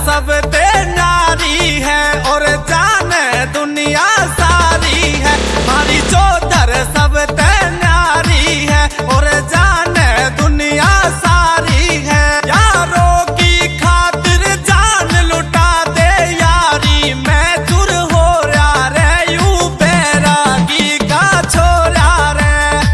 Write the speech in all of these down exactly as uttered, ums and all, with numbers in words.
सब ते नारी है और जाने दुनिया सारी है। मारी चौधर सब ते नारी है और जाने दुनिया सारी है। यारों की खातिर जान लुटा दे यारी, मैं चुर हो रहा रे यूं बैरागी का छोरा रे।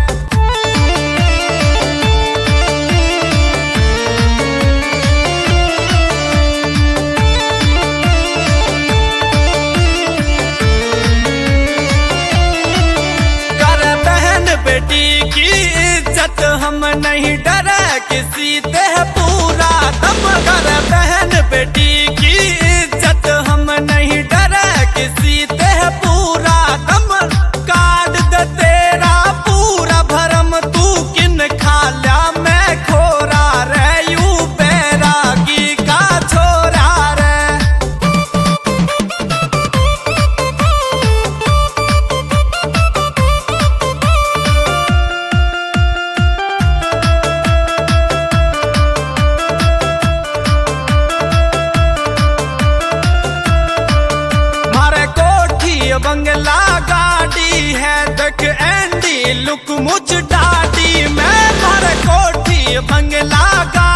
बेटी की इज्जत हम नहीं डरे किसी ते पूरा दम कर। बहन बेटी की इज्जत हम नहीं डरे किसी ते पूरा दम। काट दे तेरा पूरा भरम तू किन खाला मैं खोरा रे यूं बैरागी का छोरा रे। बंगला गाड़ी है देख एंडी लुक मुझ डाडी में। मारे कोठी बंगला गाड़ी